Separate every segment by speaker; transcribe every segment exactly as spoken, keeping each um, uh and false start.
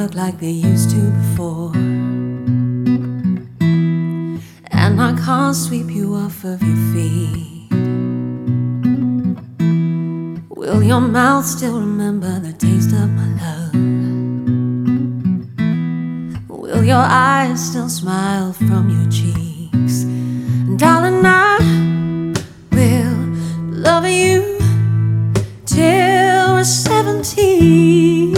Speaker 1: look like they used to before, and I can't sweep you off of your feet. Will your mouth still remember the taste of my love? Will your eyes still smile from your cheeks? Darling, I will love you till we're seventy.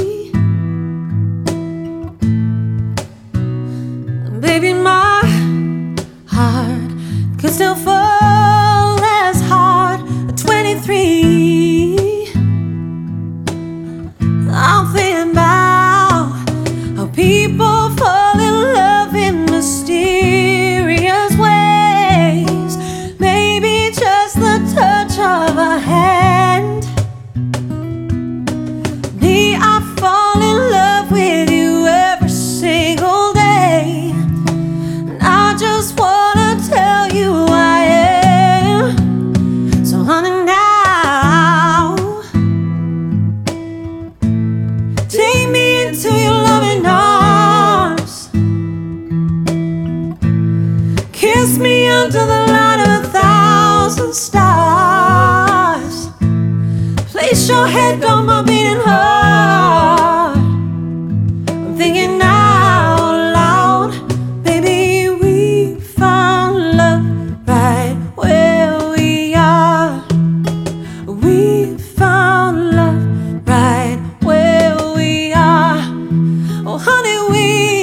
Speaker 1: Baby, my heart could still fall as hard at twenty-three. I'm thinking about how people fall in love in mysterious ways. Maybe just the touch of a hand. Me, I fall in love with you every single day, and I just wanna tell you I am. So honey, now take me into your loving arms. Kiss me under the light of a thousand stars. Place your head on my beating heart. I'm thinking out loud, baby, we found love right where we are. We found love right where we are. Oh honey, we